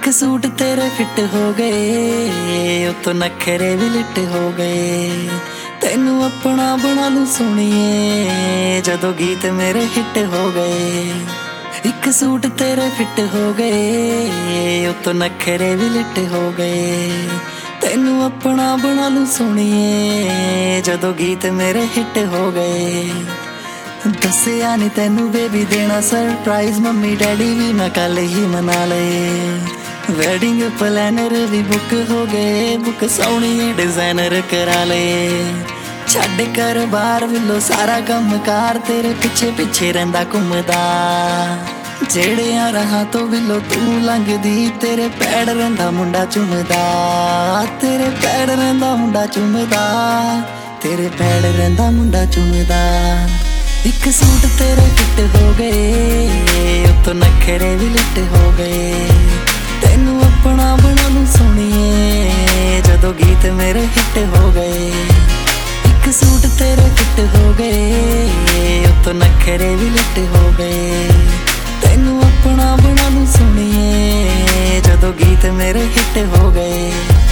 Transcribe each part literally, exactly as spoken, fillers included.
एक सूट तेरे फिट हो गए, उतो नखरे भी लिट हो गए। तेनू अपना बना लूं सुनिए, जदों गीत मेरे हिट हो गए। एक सूट तेरे फिट हो गए, उतो नखरे भी लिट हो गए। तेनू अपना बना लूं सुनिए, जदों गीत मेरे हिट हो गए। दसिया नी तेनू बेबी देना सरप्राइज, मम्मी डैडी भी मैं कल ही मना ले। वेडिंग प्लानर भी बुक हो गए, बुक सोहनी डिजाइनर करा ले। छड्ड कर बाहर विलो सारा कम कार, तेरे पिछे पिछे रहिंदा घुमदा। जेड़ियां राहां तो विलो तू लंघदी, तेरे पैड़ रहिंदा मुंडा चुमदा। तेरे पैड़ रहिंदा मुंडा चुमदा, तेरे पैड़ रहिंदा मुंडा चुमदा। एक सूट तेरे फिट हो गए, उतो नखरे भी लिट हो गए। तेनू अपना बना लूं सुनिए, जदों गीत मेरे हिट हो गए। एक सूट तेरे फिट हो गए, उतो नखरे भी लिट हो गए। तेनू अपना बना लूं सुनिए, जदों गीत मेरे हिट हो गए।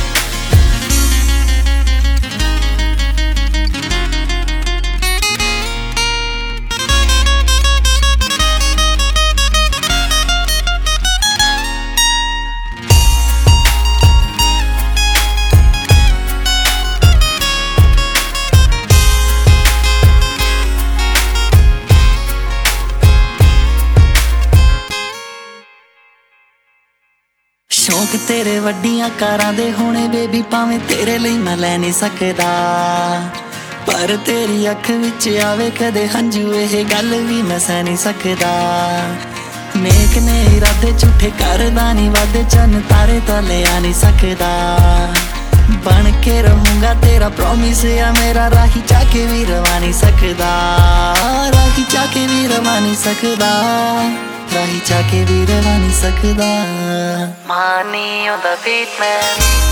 शौक तेरे वड्डियां कारां दे होने बेबी, भावें तेरे लिए मैं लै नहीं सकदा। पर तेरी अख विच आवे कदे हंझू, एह गल भी मैं सह नहीं सकदा। नेक ने इरादे झूठे करदा नहीं, वादे चन्न तारे तो ले आ नहीं सकदा। बन के रहूंगा तेरा प्रॉमिस या मेरा, राही चाके भी रवा नहीं सकदा। राही चाके भी रवा नहीं सकदा, राही चाके भी रवा नहीं सकदा। Money on the beat man,